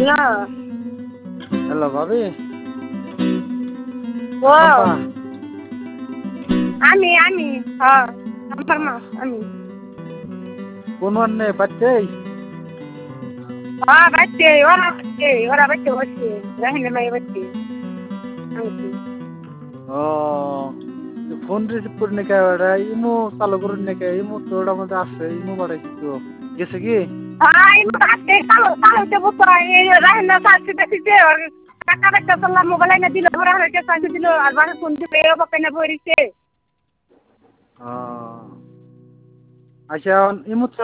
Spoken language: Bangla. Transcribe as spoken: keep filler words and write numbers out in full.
হ্যালো হ্যালো ভাবি ও শম্পা আমি আমি হ্যাঁ আমার মা আমি কোন আন্নে বাচ্চাই হ্যাঁ বাচ্চে ওরা বাচ্চে ওরা বাচ্চে বসছে রাহিনা মাই বাচ্চে আমি ও ফোন রিসিভ করে নাকি ওটা ইমো চালু করে নাকি ইমো তো ওটার মধ্যে আছে ইমো বাড়াইছি তো গেছে কি Ay, mate, talo, talo, te buto ay rahna sa sita sita or kaka kaka sala mobile na dilo hora hora ke sa dilo albar phone di peo pa kana borise ও আচ্ছা ইমো